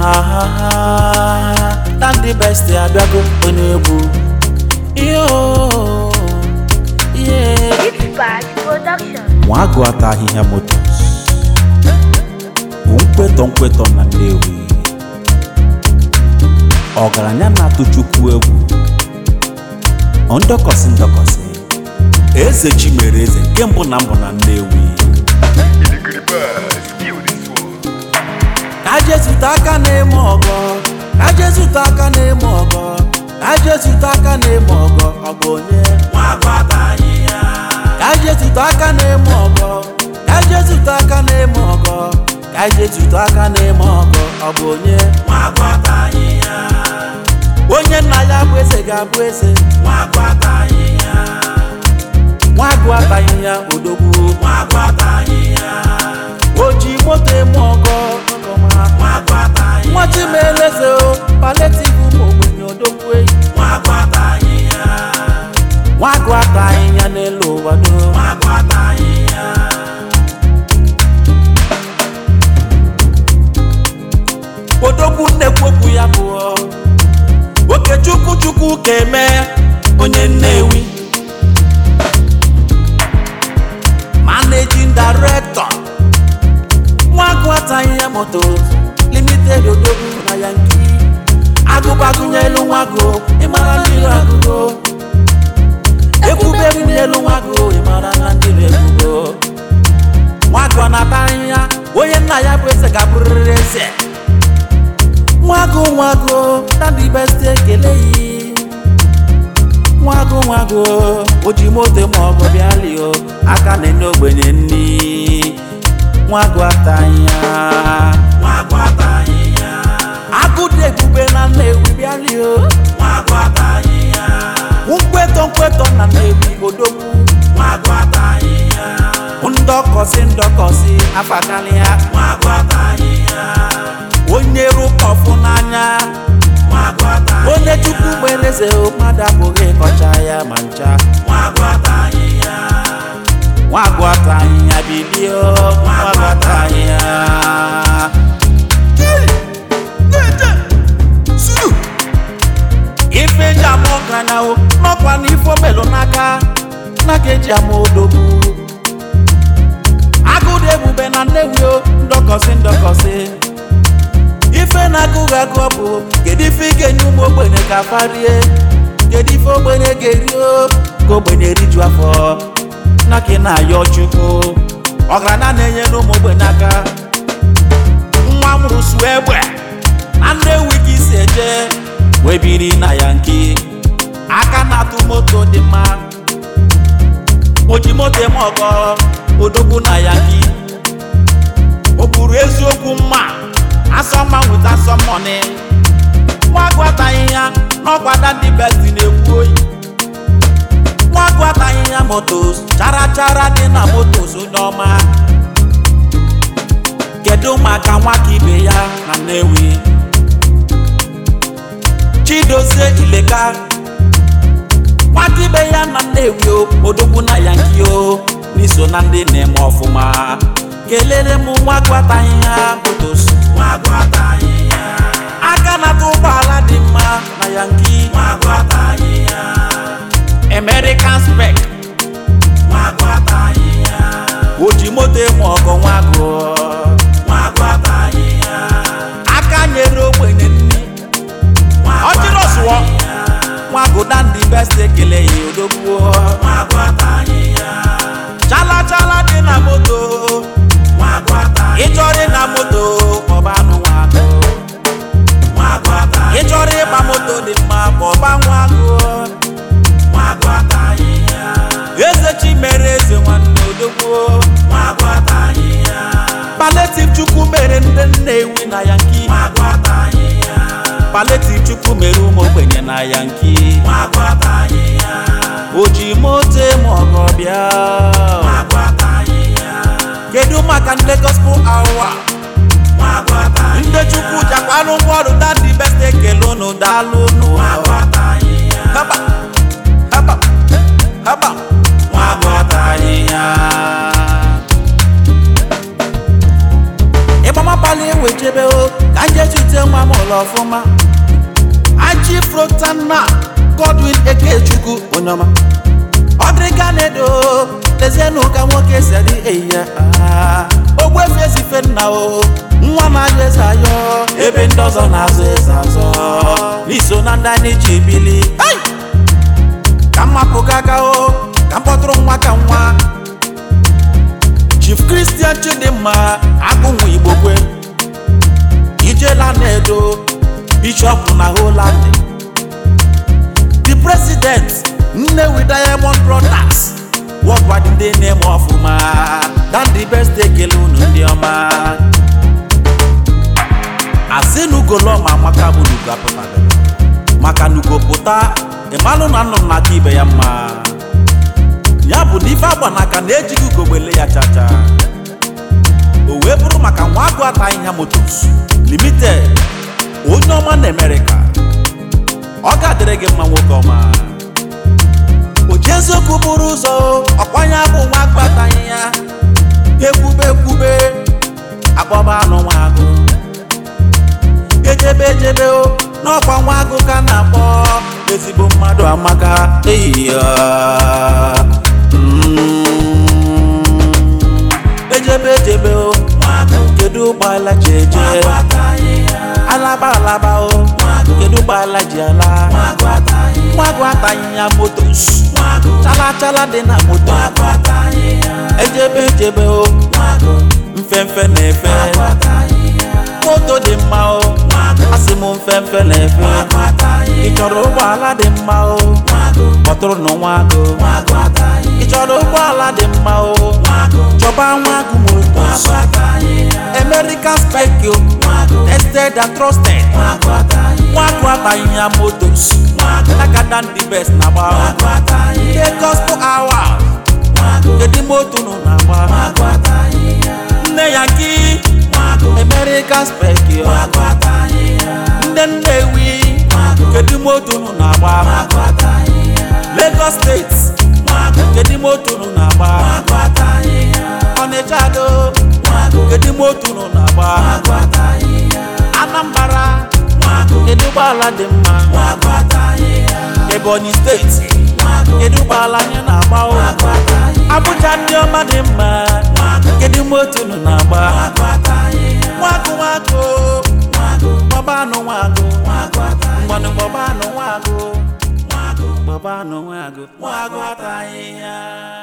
That's the best abịago onegwu. Yo, yeah. It's Bad Production. Nwagu ata ahịhịa motos. Nkwetọ na Nnewi. Ọgaranya na-atụ Chukwu egwu. Ndọkọsị. Eze chi mere eze nke mbụ na Nnewi. Ka Jesu taka na-eme ọgọ. Ka Jesu taka na-eme ọgọ. Ka Jesu taka na-eme ọgọ. Ọ bụ onye Nwagu ata ahịhịa. Ka Jesu taka na-eme ọgọ. Ka Jesu taka na-eme ọgọ. Ka Jesu taka na-eme ọgọ. Ọ bụ onye Nwagu ata ahịhịa. Onye nna ya bụ eze ga-abụ eze. Nwagu ata ahịhịa. Nwagu ata ahịhịa odogwu. Nwagu ata ahịhịa. Oji moto eme ọgọ. Nwagu ata ahịhịa. Nwachimeleze o palliative ụmụ ogbenye odogwu eyi. Nwagu ata ahịhịa. Nwagu ata ahịhịa n'elu ụwa do. Nwagu ata ahịhịa. Odogwu nnekwu okwu ya bụ oke Chukwu ga-eme onye Nnewi. Managing Director Nwagu ata ahịhịa Motos Limited odogwu na Yankee. Agụbagụ n'elu Nwagu ịmara ndị agụgo. Ekwuberu n'elu Nwagu ịmara na ndị ekwugo. Nwagu na-ata ahịhịa onye nna ya bụ eze ga-abụrịrị eze. Nwagu that's the best ekele yi. Nwagu oji moto ma ọgọ bịali o aka na-enye ogbenye nni. Nwagu ata ahịhịa. Nwagu ata ahịhịa. Agụde ebube na Nnewi bịali o. Nwagu ata ahịhịa. Nkwetọ na Nnewi odogwu. Nwagu ata ahịhịa. Ndọkọsị afakalịa. Nwagu ata ahịhịa. Onye rụkọfụ n'anya. Nwagu ata ahịhịa. Onye Chukwu mere eze mmadụ abụghị ịkọcha ya ma ncha. Nwagu ata ahịhịa. Nwagu ata ahịhịa bilio. Nwagu ata ahịhịa. Ife ji ama ọgaranya o n'ọkwa n'ife omelu n'aka eji ama odogwu. Agụde ebube na Nnewi o ndọkọsị. Ife na-agụ bụ kedu ife ị ga-enye ụmụ ogbenye ka farie. Kedu ife ogbenye ga-eri o ka ogbenye riju afọ. Naki na-ayọ Chukwu ọgaranya na-enye n'ụmụ ogbenye aka. Nwa mụrụ su egbe na Nnewi ka isi eje wee biri na Yankee. Aka na-atụ moto dị mma. Oji moto eme ọgọ odogwu na Yankee. O buru eziokwu mma. Asọmma with some money. Nwagu ata ahịhịa n'ọkwada ndị best na-ekwu oyi. Nwagu ata ahịhịa Motos chara dị na Motos onye ọma. Kedu maka nwaka ibe ya na Nnewi? Chidozie Ileka nwaka ibe ya na Nnewi o odogwu na Yankee o n'iso na ndị na-eme ọfụma. Kelere m Nwagu ata ahịhịa Motos. Nwagu ata ahịhịa. Aka na-atụ ụgbọala dị mma na Yankee. Nwagu ata ahịhịa. American spec. Nwagu ata ahịhịa. Oji moto eme ọgọ Nwagu. Nwagu ata ahịhịa. Aka nyere ogbenye nni. Ọchịrị ọsụọ. Nwagu that's the best ekele ya odogwu. Nwagu ata ahịhịa. Chala dị na moto. Nwagu ata ahịhịa. Ịchọrọ na moto ọbanụ Nwagu. Nwagu ata ahịhịa. Ịchọrọ ịgba moto dị mma ọba Nwagu. Nwagu ata ahịhịa. Eze chi mere eze nwanne odogwu. Nwagu ata ahịhịa. Palliative Chukwu mere ndị Nnewi na Yankee. Nwagu ata ahịhịa. Palliative Chukwu mere ụmụ ogbenye na Yankee. Nwagu ata ahịhịa. Oji moto eme ọgọ bịa. Nwagu ata ahịhịa. Kedu maka ndị gospel hour? Nwagu ata ahịhịa. Ndị Chukwu jakwarụ ngwa ọrụ that's the best ekele unu daalụ unu. Nwagu ata ahịhịa. Haba. Nwagu ata ahịhịa. Ịgbamapali jebe o kanje chute nwa molo ofuma aji frotana Godwin Ekechukwu onyoma Odriga nedo lezenu ka nwoke sedi eya ogwe fiesi fenna o nwa na yesa yo ebe ndozo na azo ezazo niso na ndani chibili kama pokaka o kampotro nwa ka nwa Chief Christian Chidimma agunwu Igbokwe Ijela nedo Bishop na Holland the president Nnewi Diamond Brothers worldwide in the name of Uma than the best ekelunu ndị ọma asinugoloma maka buluga pụta maka nugo pụta ịmalụ na nnụnụ na aka ibe ya mma ya bụ n'ife agbanaka na-ejighị ugogbele ya chacha o wee bụrụ maka nwa agụ ataghị ya motos limited onye ọma na America ọ ga-adịrị gị mma nwoke ọma o ji eziokwu bụrụ ụzọ ọkwanye abụ nwa agbataghị ya ekwube akpọba anụ nwa agụ ejebe o n'ọkwa nwa agụ ka na-akpọ ezigbo mmadụ amaka eyiya ejebe o kedu ụgbọala ji eje alaba o kedu ụgbọala ji ala nwagụ ataghị ya motos chala dị na moto ejebe o mfemfe na-efe moto dị mma o asị m mfemfe na-efe ị chọrọ ụgbọala dị mma o kpọtụrụ na nwagụ ị chọrọ ụgbọala dị mma o chọba nwagụ motos American spec yo tested and trusted nwagụ ataghị ya motos aka than the best na gba the gospel hour kedu moto nọ na gba nne ya gị American spec yo ndị Nnewi kedu moto nọ na gba Lagos State kedu moto nọ na gba Onitsha do kedu moto nọ na gba Anambra kedu ụgbọala dị mma Ebonyi State kedu ụgbọala anyị na-agba Abuja ndị ọma dị mma kedu moto nọ na-agba nwagụ gbabanụ nwagụ mgbanụ gbabanụ nwagụ ataghị ya